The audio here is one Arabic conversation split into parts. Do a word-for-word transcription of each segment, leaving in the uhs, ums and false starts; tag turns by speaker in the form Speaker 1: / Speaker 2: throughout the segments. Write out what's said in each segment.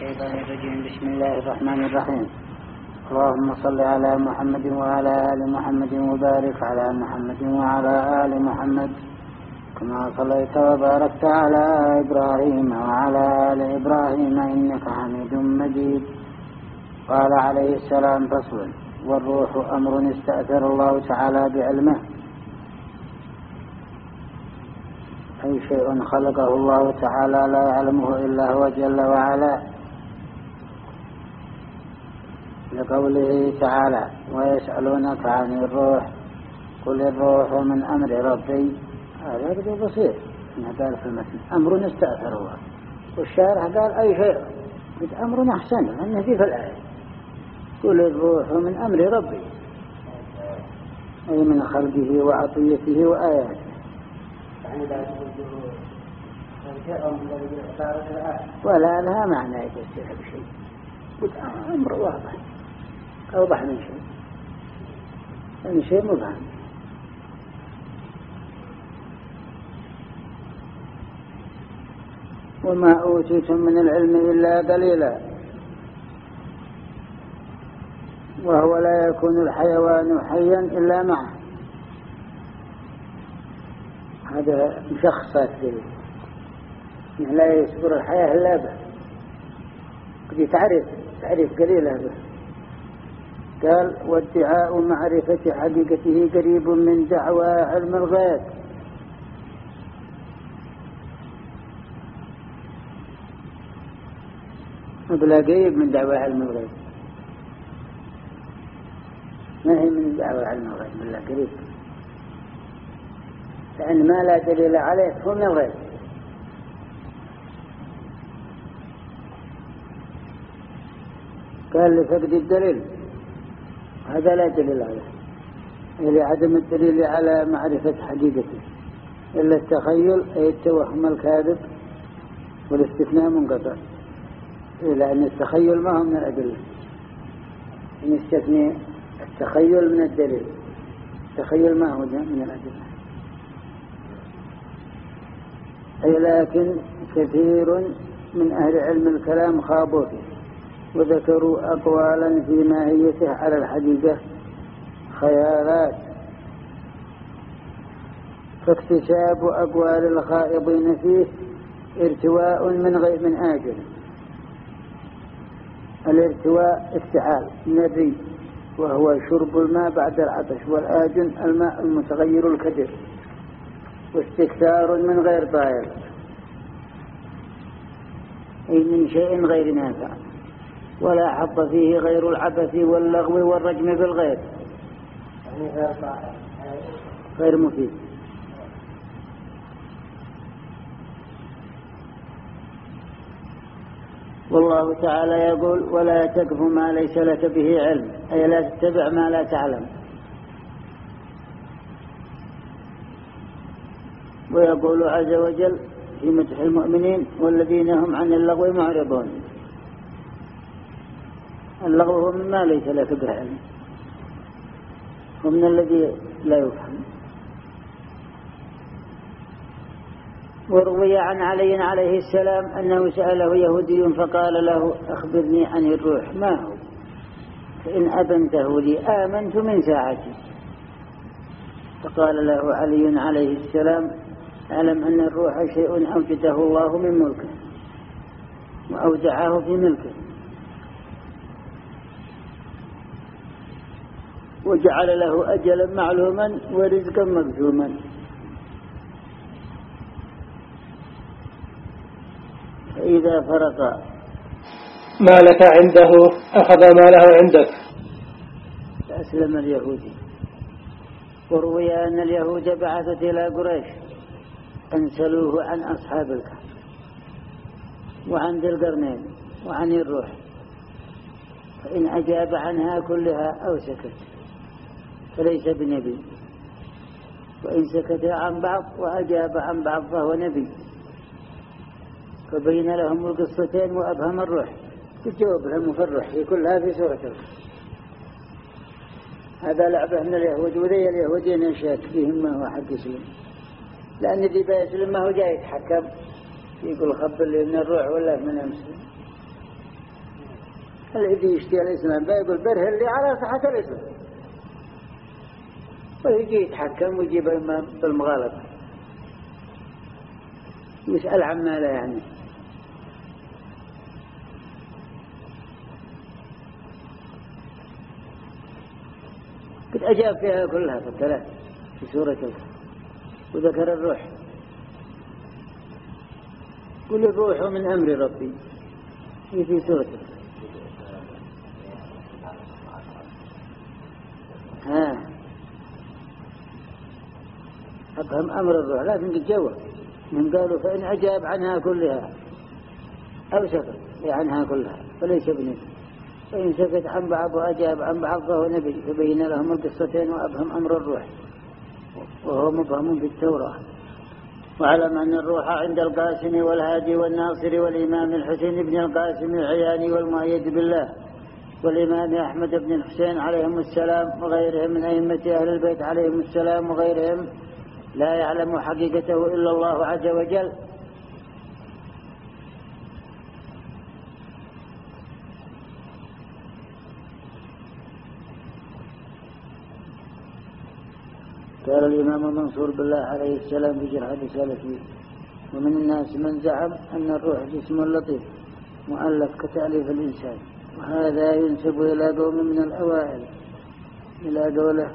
Speaker 1: الشيطان الرجيم. بسم الله الرحمن الرحيم. اللهم صل على محمد وعلى آل محمد وبارك على محمد وعلى آل محمد كما صليت وباركت على إبراهيم وعلى آل إبراهيم إنك حميد مجيد. قال عليه السلام: فصل: والروح أمر استأثر الله تعالى بعلمه، أي شيء خلقه الله تعالى لا يعلمه إلا هو جل وعلا، لقوله تعالى: ويسألونك عن الروح قل الروح من أمر ربي. هذا بدو بصير إنه قال في المتن أمر استأثر الله، والشارح قال أي شيء قد أمر أحسن لأنه في الآية قل الروح من أمر ربي، أي من خلقه وعطيته وآياته. ولا لها معنى يتسيح بشيء، قد أمر واضح أوضح من شيء، من شيء مبهم. وما أوتيتم من العلم إلا قليلا، وهو لا يكون الحيوان حيا إلا معه. هذا مشخصات ذلك، لا يصبر الحياة إلا به، قد تعرف تعرف قليلا به. قال: وادعاء معرفة حقيقته قريب من دعوى علم الغيب. بلا قريب من دعوى علم الغيب، ما هي من دعوى علم الغيب بلا قريب، لأن ما لا دليل عليه هو من الغيب. قال: لفقد الدليل، هذا لا دليل عليه، لعدم الدليل على معرفة حقيقته، إلا التخيل أي التوهم الكاذب، والاستثناء منقطع، لأن التخيل ما هو من الأدلة، يستثني التخيل من الدليل، التخيل ما هو من الأدلة. أي لكن كثير من أهل علم الكلام خاضوا فيه وذكروا أقوالا في ماهيته على الحقيقة خيالات، فاكتساب أقوال الخائضين فيه ارتواء من غير من آجل. الارتواء افتعال من الري، وهو شرب الماء بعد العطش، والآجن الماء المتغير الكدر، واستكثار من غير طائل، أي من شيء غير نافع، ولا حظ فيه غير العبث واللغو والرجم بالغير، يعني غير طائل غير مفيد. والله تعالى يقول: ولا تقف ما ليس لك به علم، أي لا تتبع ما لا تعلم. ويقول عز وجل في مدح المؤمنين: والذين هم عن اللغو معرضون. اللغو هو مما ليس لك به علم، ومن الذي لا يفهم. وروي عن علي عليه السلام أنه سأله يهودي فقال له: أخبرني عن الروح ما هو، فإن أبنته لي آمنت من ساعتي. فقال له علي عليه السلام: أعلم أن الروح شيء أوجده الله من ملكه وأودعه في ملكه، وجعل له أجلا معلوما ورزقا مقسوما، فإذا فرق
Speaker 2: مالك عنده أخذ ماله عندك.
Speaker 1: فأسلم اليهودي. وروي أن اليهود بعثت إلى قريش أن سألوه عن أصحاب الكهف وعن ذي القرنين وعن الروح، فإن أجاب عنها كلها أو سكت فليس بنبي، وإن سكت عن بعض وأجاب عن بعض فهو نبي. فبين لهم القصتين وأبهم الروح، تجاوب لهم في الروح هي كلها في سورة الروح. هذا لعبة من اليهود، وذي اليهودين شاك فيهم ما هو حق يسلم، لأن ذي بيسلم ما هو جاي يتحكم يقول خبر لي من الروح ولا من المسلم. اللي يشتي الإسلام بيقول بره اللي على صحة الإسلام، ويجي يتحكم ويجيب بالمغالطة يسأل عما لا يعني. قد أجاب فيها كلها في الثلاث في سورة الكهف، وذكر الروح، قل الروح من أمر ربي هي في سورة الكهف. ها أفهم أمر الروح، لكن قد جواب من قالوا فإن أجاب عنها كلها أو سكت عنها كلها فليس بنبي، فإن سكت عن بعض وأجاب عن بعض فهو نبي، فبين لهم القصتين وأبهم أمر الروح وهو مبهم في التوراة. واعلم أن الروح عند القاسم والهادي والناصر والإمام الحسين بن القاسم العياني والمؤيد بالله والإمام أحمد بن الحسين عليهم السلام وغيرهم من أئمة أهل البيت عليهم السلام وغيرهم لا يعلم حقيقته إلا الله عز وجل. قال الإمام منصور بالله عليه السلام في جرح رسالته: ومن الناس من زعم أن الروح جسم لطيف مؤلف كتأليف الإنسان، وهذا ينسب إلى قوم من الأوائل إلى قوله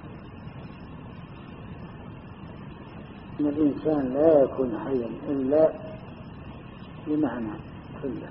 Speaker 1: أن الإنسان لا يكون حيا إلا بمعنى كله.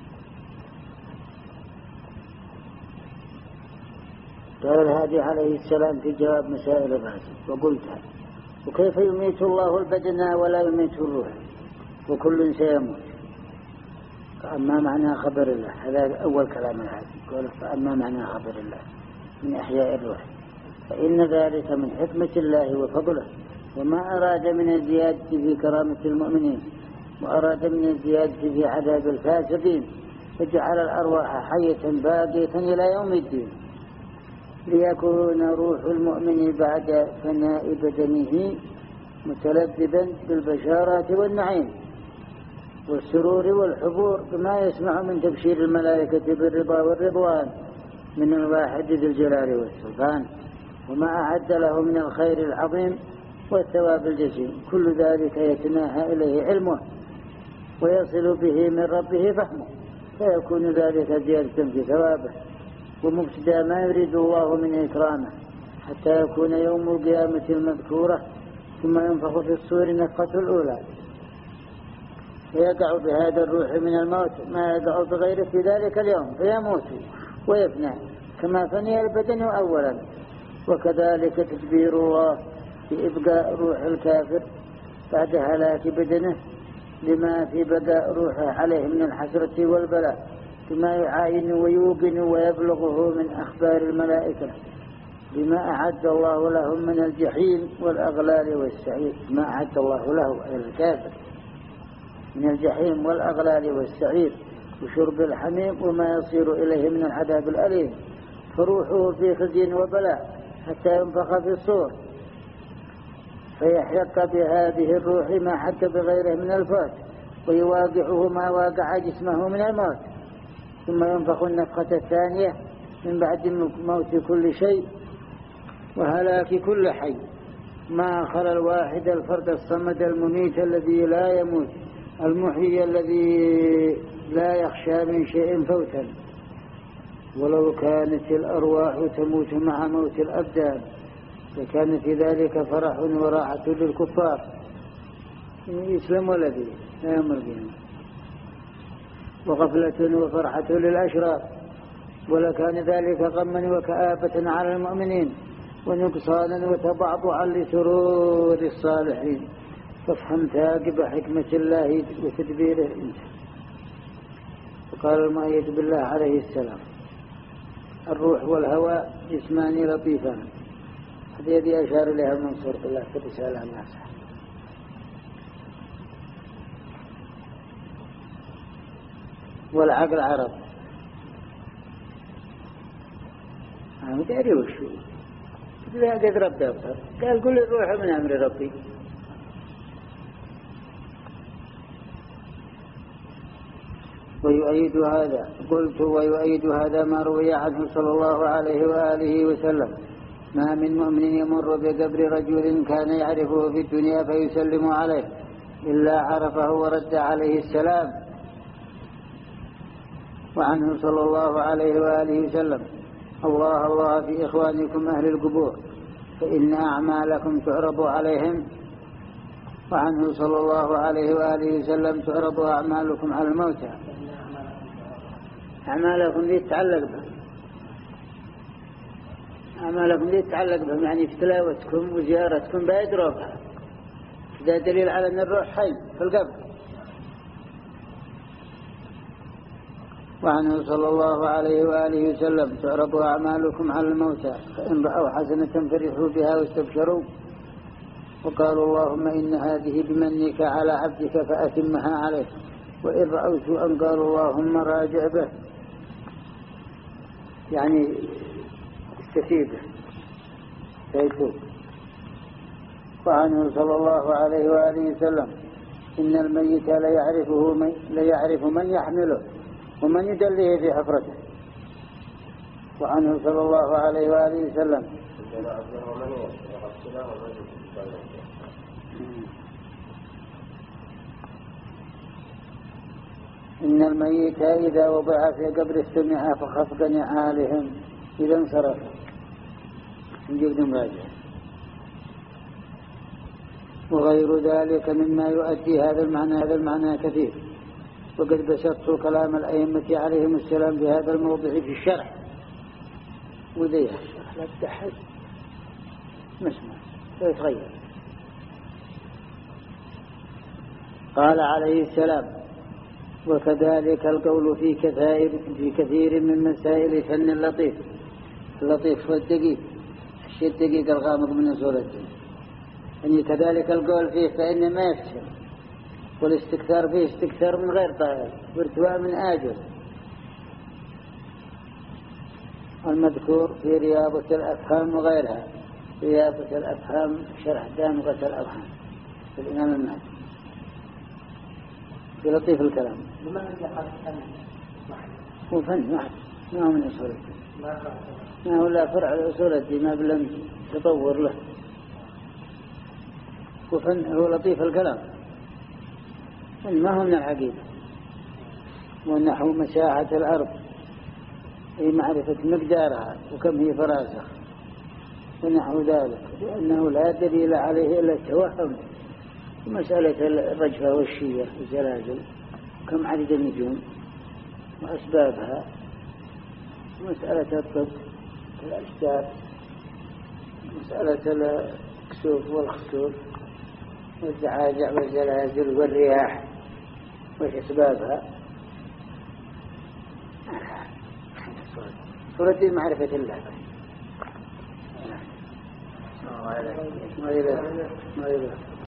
Speaker 1: قال الهادي عليه السلام في جواب مسائل الرازي: وقلتها وكيف يميت الله البدن ولا يميت الروح وكل سيموت؟ فأما معنى خبر الله، هذا أول كلام الهادي، قال فأما معنى خبر الله من إحياء الروح فإن ذلك من حكمة الله وفضله، وما أراد من الزيادة في كرامة المؤمنين وأراد من الزيادة في عذاب الفاسقين، فجعل الأرواح حية باقية إلى يوم الدين، ليكون روح المؤمن بعد فناء بدنه متلذذا بالبشارات والنعيم والسرور والحبور بما يسمع من تبشير الملائكة بالرضا والرضوان من الواحد ذي الجلال والسلطان، وما أعد له من الخير العظيم والثواب الجزيل، كل ذلك يتناهى إليه علمه ويصل به من ربه فهمه، فيكون ذلك زيادة في ثوابه ومبتدى ما يريد الله من إكرامه، حتى يكون يوم القيامة المذكورة ثم ينفخ في الصور نفخة الأولى، فيقع بهذا الروح من الموت ما يقع بغيره في ذلك اليوم، فيموت ويفنى كما فني البدن أولا. وكذلك تدبير الله في إبقاء روح الكافر بعد هلاك بدنه لما في بقاء روحه عليه من الحسرة والبلاء، بما يعاين ويوقن ويبلغه من أخبار الملائكة بما أعد الله لهم من الجحيم والأغلال والسعير، ما أعد الله له أي الكافر من الجحيم والأغلال والسعير وشرب الحميم وما يصير إليه من العذاب الأليم، فروحه في خزي وبلاء حتى ينفخ في الصور، فيحيق بهذه الروح ما حك بغيره من الفوت، ويواقعه ما واقع جسمه من الموت، ثم ينفخ النفخة الثانية من بعد موت كل شيء وهلاك كل حي، ما خلا الواحد الفرد الصمد المميت الذي لا يموت المحيي الذي لا يخشى من شيء فوتا. ولو كانت الأرواح تموت مع موت الأبدان فكان في ذلك فرح وراحة للكفار يسلم والذي لا يمر بهم، وغفلة وفرحة للأشرار، ولكان ذلك غما وكآبة على المؤمنين ونقصانا وتبعضعا لسرور الصالحين. فافهم ثاقب حكمة الله وتدبيره انت. وقال المؤيد بالله عليه السلام: الروح والهواء جسمان لطيفان. هذه الذي أشار إليها المنصور بالله في الرسالة الناصحة. والعقل عرب أنا مدري وشو لا قد رب دفتر قال قل الروح من أمر ربي. ويؤيد هذا قلت ويؤيد هذا ما روي عنه صلى الله عليه وآله وسلم: ما من مؤمن يمر بقبر رجل كان يعرفه في الدنيا فيسلم عليه إلا عرفه ورد عليه السلام. وعنه صلى الله عليه وآله وسلم: الله الله في إخوانكم أهل القبور فإن أعمالكم تعرض عليهم. وعنه صلى الله عليه وآله وسلم: تعرض أعمالكم على الموتى. أعمالكم دي تتعلق بهم أعمالكم دي تتعلق بهم يعني في تلاوتكم وزيارتكم بيدروا بها. ده دليل على أن الروح حي في القبر. وعنه صلى الله عليه وآله وسلم: تعرض أعمالكم على الموتى فإن رأوا حسنة فرحوا بها واستبشروا وقالوا اللهم إن هذه بمنك على عبدك فأتمها عليه، وإن رأوا سوءا قالوا اللهم راجع به، يعني استفيده فيتوب. وعنه صلى الله عليه وآله وسلم: إن الميت ليعرفه من, ليعرف من يحمله ومن يدليه في حفرته. وعنه صلى الله عليه وآله وسلم: إن الميت إذا وضع في قبر استمع فخفق نعالهم إذا انصرف. نجيب نراجع. وغير ذلك مما يؤدي هذا المعنى هذا المعنى كثير، وقد بسطت كلام الأئمة عليهم السلام بهذا الموضع في الشرح. وذيها الشرح لا تحد مسمع لا يتغير. قال عليه السلام: وكذلك القول في كثير في كثير من مسائل فن اللطيف. اللطيف هو الدقيق، الشيء الدقيق الغامض من أصول الدين. يعني كذلك القول فيه فإن ما يفشل، والاستكثار فيه استكثار من غير طائل وارتواء من آجل. المذكور في رياضة الأفهام وغيرها. رياضة الأفهام شرح دامغة الأفهام في الإمام المالكي في لطيف الكلام. هو فن واحد ما هو من أصول الدين، ما هو لا فرع الأصول الدين ما بلن تطور له. وفن هو لطيف الكلام ما هو من العقيدة. ونحو مساحة الأرض هي معرفة مقدارها وكم هي فراسخ ونحو ذلك، لأنه لا دليل عليه إلا التوهم. مسألة الرجفة والشية والزلازل كم عدد النجوم وأسبابها، مسألة الطب والأشجار، مسألة الكسوف والخسوف والزعازع والزلازل والرياح وش أسبابها. سورة معرفة الله. ما إله ما إله